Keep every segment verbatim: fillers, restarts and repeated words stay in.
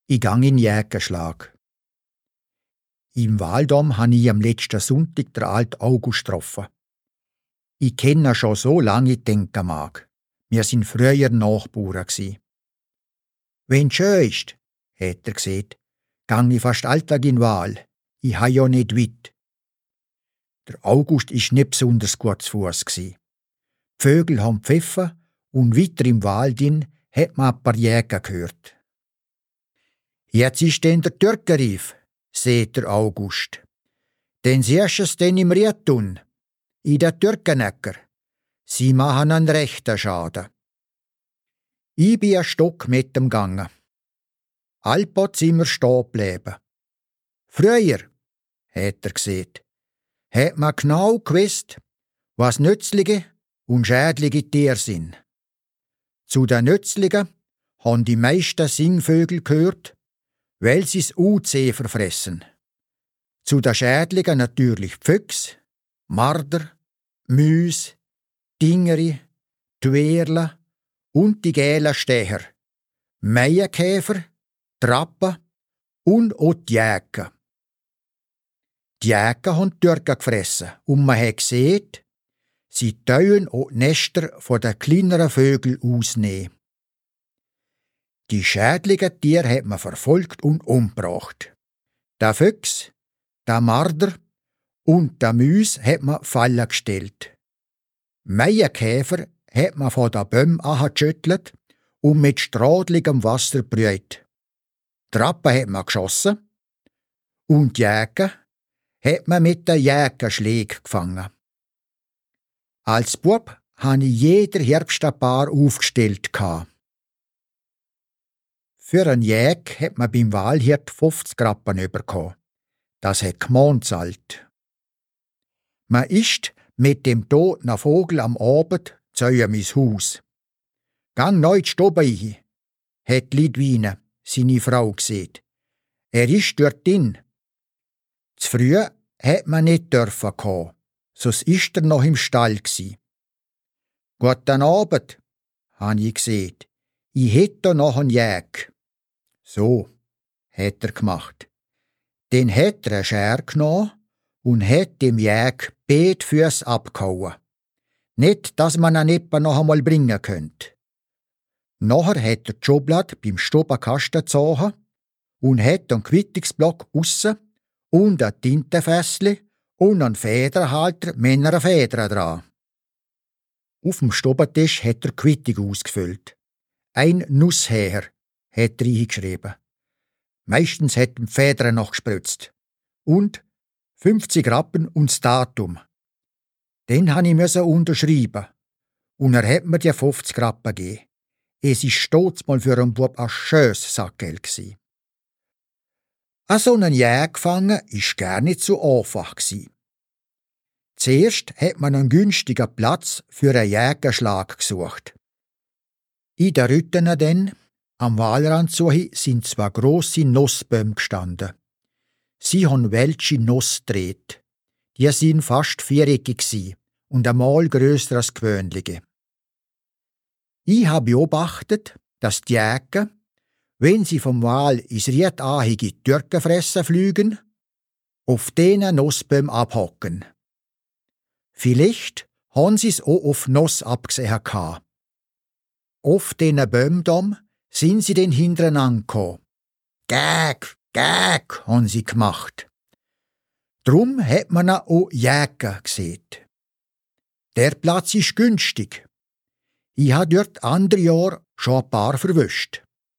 Ich gang in Jägerschlag. Im Waldom han ich am letzten Sonntag der alt August getroffen. Ich kenne ihn schon so lange ich denken mag. Wir sind früher Nachbarn gsi. Wenn schön ist, hat er gesagt, gang ich fast alltag in Wal. Ich ha ja nicht weit. Der August ist nicht besonders gut zu Fuss gsi. Die Vögel haben pfeffer und weiter im Wald hin hat man ein paar Jäger gehört. Jetzt ist denn der Türkenrief, seht der August. Den siehst es denn im Rietun, in der Türkenecker. Sie machen einen rechten Schaden. Ich bin ein Stock mit dem Gange. Allpot sind wir stehen geblieben. Früher, hat er gesagt, hat man genau gewusst, was nützliche und schädliche Tiere sind. Zu den nützlichen haben die meisten Singvögel gehört, weil sie das U C verfressen. Zu den schädlichen natürlich Füchse, Marder, Müs, Dingeri, Tuerle und die gelben Steher, Meienkäfer, Trappen und auch die Jäger. Die Jäger haben die Türken gefressen und man hat gesehen, sie tauen auch die Nester von den kleineren Vögeln ausnehmen. Die schädlichen Tiere hat man verfolgt und umgebracht. Der Füchs, der Marder und der Müs hat man Fallen gestellt. Meienkäfer hat man von den Bäumen angeschüttelt und mit stradligem Wasser brüht. Trappen hat man geschossen und die Jäger hat man mit den Jägerschlägen gefangen. Als Bub habe ich jeder Herbst ein Paar aufgestellt. Für einen Jäg hat man beim Walhirt fünfzig Rappen bekommen. Das hat Gmahn zahlt. Man isst mit dem toten Vogel am Abend zu ihm ins Haus. Gang neu stoben, hat Lidwine, seine Frau, gesehen. Er ist dort drin. Zu früh hat man nicht dürfen kommen, sonst ist er noch im Stall gsi. Guten Abend, han ich gesehen. Ich hätte noch einen Jäg. So, hat er gemacht. Den hat er eine Schere genommen und hat dem Jäg beid Fürs abgehauen. Nicht, dass man ihn etwa noch einmal bringen könnte. Nachher hat er die Schublade beim Stubenkasten gezogen und hat einen Quittungsblock aussen und ein Tintenfässli und einen Federhalter mit einer Feder dran. Auf dem Stubentisch hat er die Quittung ausgefüllt. Ein Nussheher, hat er hingeschrieben. Meistens hat er die Federn noch gespritzt. Und fünfzig Rappen und das Datum. Den han ich unterschreiben. Und er hat mir die fünfzig Rappen gegeben. Es war stolz mal für einen Bub ein schönes Sackgeld gsi. A so einen Jäger fangen ist gar nicht so einfach gsi. Zuerst hat man einen günstigen Platz für einen Jägerschlag gesucht. In der Rüttene denn, am Walrand zuhi, sind zwei grosse Nussbäume gestanden. Sie haben welche Nuss gedreht. Die sind fast viereckig gsi und einmal grösser als gewöhnliche. Ich habe beobachtet, dass die Jäger, wenn sie vom Wal ins rietahige Türkenfressen flügen, auf denen Nussbäume abhocken. Vielleicht haben sie's auch auf Nuss abgesehen gehabt. Auf diesen Bäumen sind sie den hintereinander gekommen. Gäg, gäg, haben sie gemacht. Drum hat man auch Jäger gesehen. Der Platz ist günstig. Ich habe dort andere Jahr schon ein paar verwischt.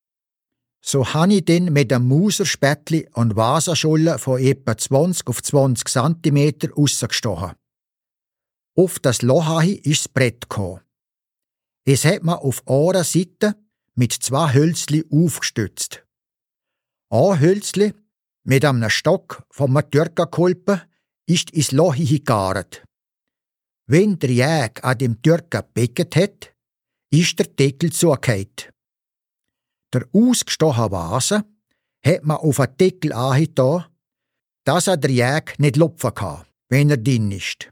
So habe ich dann mit einem Mauserspättli und Vasenscholle von etwa zwanzig auf zwanzig Zentimeter rausgestochen. Auf das Loch ist das Brett gekommen. Es hat man auf einer Seite mit zwei Hölzli aufgestützt. Ein Hölzli mit einem Stock vom Türkenkolpen ist ins Loch gegart. Wenn der Jäger an dem Türken gebecket hat, ist der Deckel zugehört. Der ausgestochene Vase hat man auf den Deckel angetan, dass er der Jäger nicht lupfen kann, wenn er drin ist.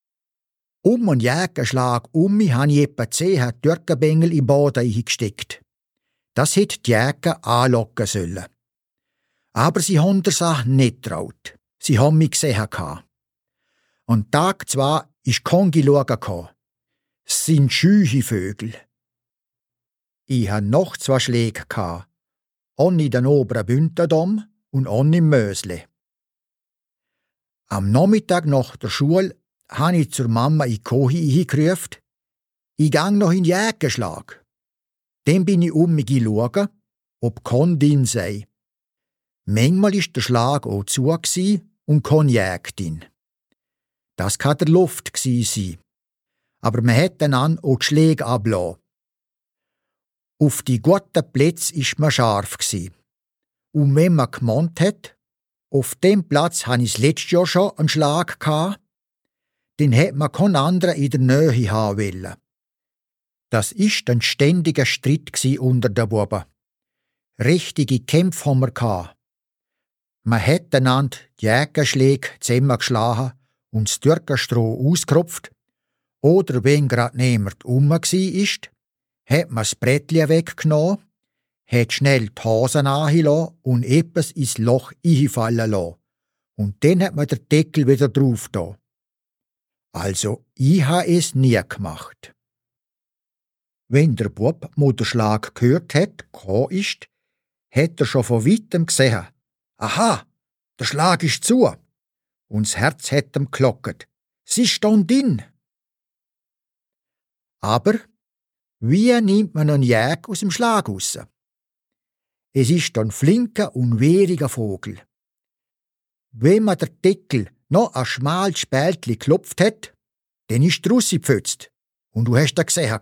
Um einen Jägerschlag um mich habe ich etwa zehn Türkenbengel im Boden eingesteckt. Das hätte die Jäger anlocken sollen. Aber sie haben der Sache nicht traut. Sie haben mich gesehen. Und Tag zwei ist kein Gelogen. Es sind schüche Vögel. Ich ha noch zwei Schläge gehabt. Einen in den oberen Bündendom und einen im Mösle. Am Nachmittag nach der Schule habe ich zur Mama in die Kohi gerufen. Ich gang noch in den Jägerschlag. Dann bin ich um mich schauen, ob kein drin sei. Manchmal war der Schlag auch zu und kein Jäger drin. Das kann der Luft sein. Aber man hat dann an auch die Schläge abgelassen. Auf die guten Plätze war man scharf. Und wenn man gemeint hat, auf dem Platz hatte ich das letzte Jahr schon einen Schlag gehabt, dann hätte man keinen anderen in der Nähe haben wollen. Das war ein ständiger Streit unter den Buben. Richtige Kämpfe haben wir gehabt. Man hat einander die Jägerschläge zusammengeschlagen und das Türkenstroh ausgerupft, oder wenn grad niemand um war, hat man das Brettchen weggenommen, hat schnell die Hosen angelassen und etwas ins Loch einfallen lassen. Und dann hat man den Deckel wieder drauf da. Also, ich habe es nie gemacht. Wenn der Bub Mutterschlag gehört hat, gekommen ist, hat er schon von weitem gesehen. Aha, der Schlag ist zu. Und das Herz hat ihm geklockt. Sie stand in. Aber wie nimmt man einen Jäger aus dem Schlag raus? Es ist ein flinker und wehriger Vogel. Wenn man der Deckel noch ein schmales Spältchen geklopft hat, dann ist er rausgepfützt und du hast ihn gesehen.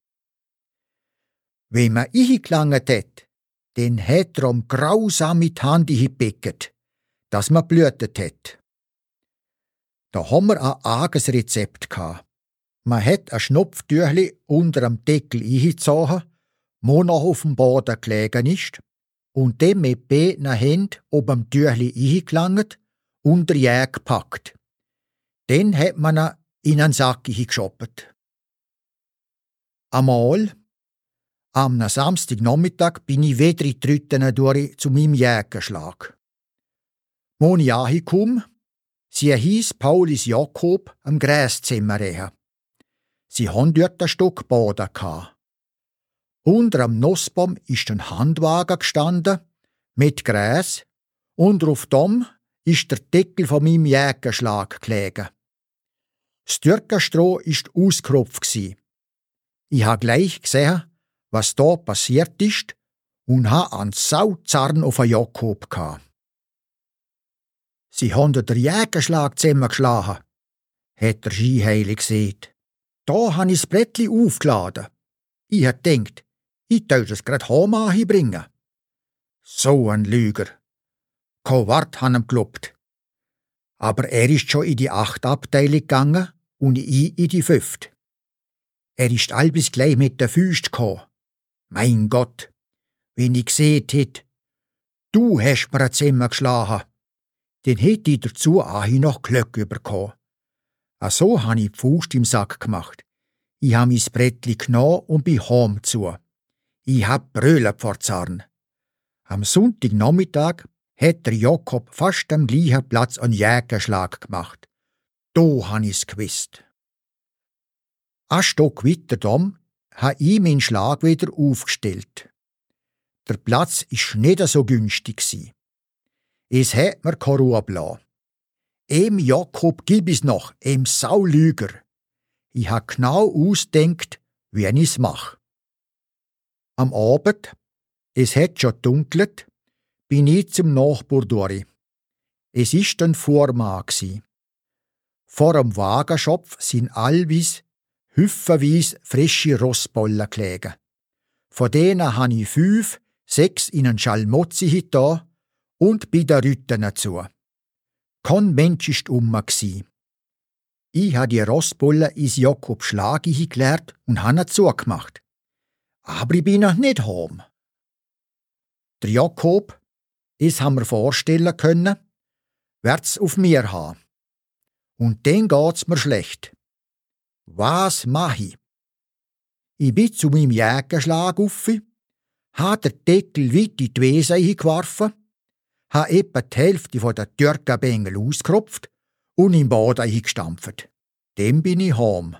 Wenn man eingelangt hat, dann hat er ihm grausam mit die Hand gepickt, dass man blühtet hat. Da haben wir ein arges Rezept gehabt. Man hat ein Schnupftüchli unter dem Deckel eingezogen, wo noch auf dem Boden gelegen ist, und dem mit beiden Händen oben dem Tüchli eingelangt und der Jäger gepackt. Dann hat man ihn in einen Sack geschoppt. Einmal, am Samstagnachmittag, bin ich wieder in die Rütten durch zu meinem Jägerschlag. Als ich angekommen, sie hieß Paulis Jakob am Gräszimmer reha. Sie haben dort ein Stück Boden gehabt. Unter am Nussbaum ist ein Handwagen gestanden, mit Gräs, und auf dem ist der Deckel von meinem Jägerschlag gelegen. Das Türkenstroh war ausgerupft. Ich habe gleich gesehen, was da passiert ist, und habe einen Sauzarren auf den Jakob gehabt. Sie haben den Jägerschlag zusammengeschlagen, hat der Skiheilig gesagt. Da habe ich das Brettli aufgeladen. Ich habe gedacht, ich sollte es grad heim bringen. So ein Lüger. Kein Wort han ihm geglaubt. Aber er ist schon in die achte Abteilung gegangen und ich in die fünfte. Er ist allbis gleich mit der Füßt gekommen. Mein Gott, wenn ich gesehen hätt, du hast mir ein Zimmer geschlagen, dann hätt ich dazu auch noch Glück bekommen. A so han ich die Faust im Sack gemacht. Ich ha mis Brettli genommen und bin heim zu. Ich hab brüllen vor Zarn. Am Sonntagnachmittag hat der Jakob fast am gleichen Platz einen Jägerschlag gemacht. Da han ich's gewusst. Ein Stock weiter dom ha ich meinen Schlag wieder aufgestellt. Der Platz isch nicht so günstig gsi. Es hat mir keine Ruhe gelassen. Em Jakob gib es noch, em Saulüger. Ich ha genau ausdenkt, wie ich's mach. Am Abend, es hat schon dunkelt, bin ich zum Nachbar durch. Es ist ein Vormann gsi. Vor am Wagenschopf sind allwis hüffenweis frische Rossbollen gelegen. Von denen han ich fünf, sechs in einen Schalmozzi hitta und bei der Rütten dazu. Kein Mensch ist um gsi. Ich ha die Rossbollen ins Jakob Schlagi hingeleert und han zugemacht. Aber ich bin noch nicht heim. Der Jakob, es haben wir vorstellen können, wird's auf mir haben. Und dann geht's mir schlecht. Was mach ich? Ich bin zu meinem Jägerschlag uffi, ha den Deckel weit in die Wiese geworfen, ha etwa die Hälfte von der Türkenbengel ausgerupft und im Boden eingestampft. Dem bin ich heim.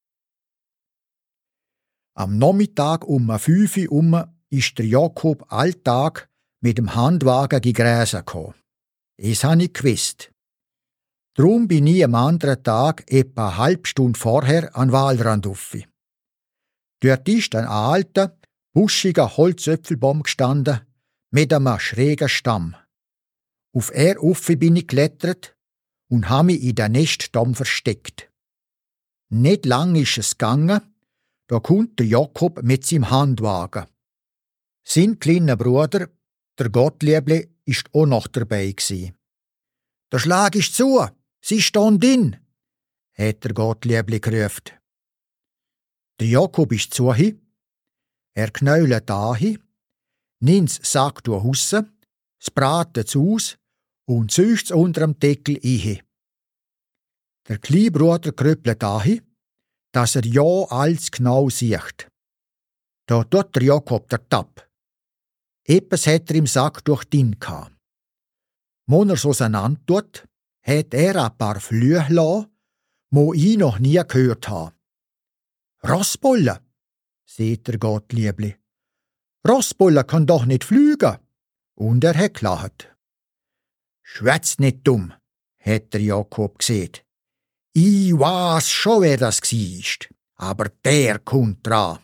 Am Nachmittag um fünf Uhr um ist der Jakob alltag mit dem Handwagen gegräsen gekommen. Es han ich gewusst. Drum bin ich am anderen Tag etwa eine halbe Stunde vorher an Waldrand uffi. Dort ist ein alter, buschiger Holzöpfelbaum gestanden, mit einem schrägen Stamm. Auf er uffi bin ich geklettert und ha mich in der Nestdamm versteckt. Nicht lang ist es gegangen, da kommt der Jakob mit seinem Handwagen. Sein kleiner Bruder, der Gottliebli, ist auch noch dabei gsi. Der Schlag ist zu, sie stehen drin, hat der Gottliebli gerufen. Der Jakob ist zu hi, er knäulet dahi, nimmt's Sack durch Husse, s bratet's aus und zücht's unterm Deckel ihi. Der Kleinbruder krüppelt dahi, dass er ja alles genau sieht. Da tut der Jakob der Tapp. Etwas hat er im Sack durch den gehabt. Wenn er so auseinander tut, hat er ein paar Flüche lassen, wo ich noch nie gehört habe. Rossbolle, sieht der Gottliebli. Rossbolle kann doch nicht fliegen. Und er hat gelacht. Schwätz nicht dumm, hat der Jakob gesehen. Ich weiß schon, wer das war, aber der kommt dran.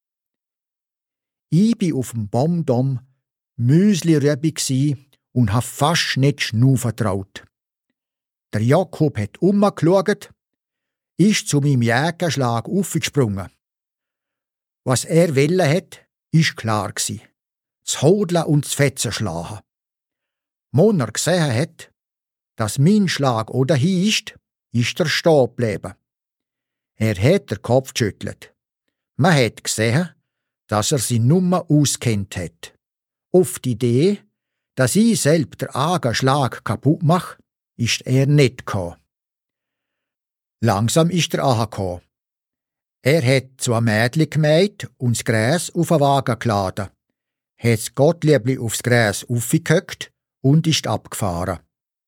Ich bin auf dem Baumdamm Müsli-Röbi und hab fast nicht schnaufen traut. Der Jakob hat umgeschaut, ist zu meinem Jägerschlag aufgesprungen. Was er wollte hat, ist klar gsi: das Hodeln und das Fetzen schlagen. Wenn er gesehen hat, dass mein Schlag oder hi ist, ist er stehen geblieben. Er hat den Kopf geschüttelt. Man hat gesehen, dass er seine Nummer auskennt hat. Auf die Idee, dass ich selbst den eigenen Schlag kaputt mache, ist er nicht gekommen. Langsam ist er angekommen. Er hat zwei Mädchen gemäht und das Gräs auf den Wagen geladen, hat das Gottliebli aufs Gräs aufgehockt und ist abgefahren.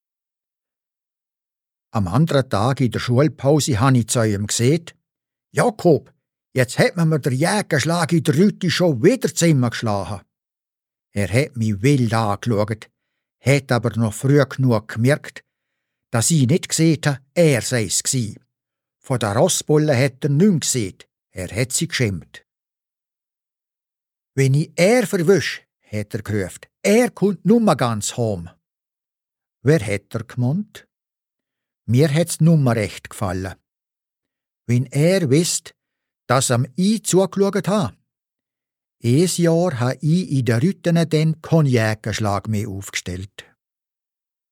Am anderen Tag in der Schulpause habe ich zu ihm gesehen: Jakob, jetzt hat man mir der Jägerschlag in der Rüti schon wieder Zimmer geschlagen. Er hat mich wild angeschaut, hat aber noch früh genug gemerkt, dass ich nicht gesehen habe, er sei es gsi. Von der Rossbolle hat er nichts gesehen, er hat sie geschämt. Wenn ich er verwisch, hat er gerufen, er kommt nummer ganz heim. Wer hat er gemeint? Mir hat's nummer recht gefallen. Wenn er wisst, dass am ich zugeschaut ha. Es Jahr ha ich in der Rüttene den keinen Jägerschlag mehr aufgestellt.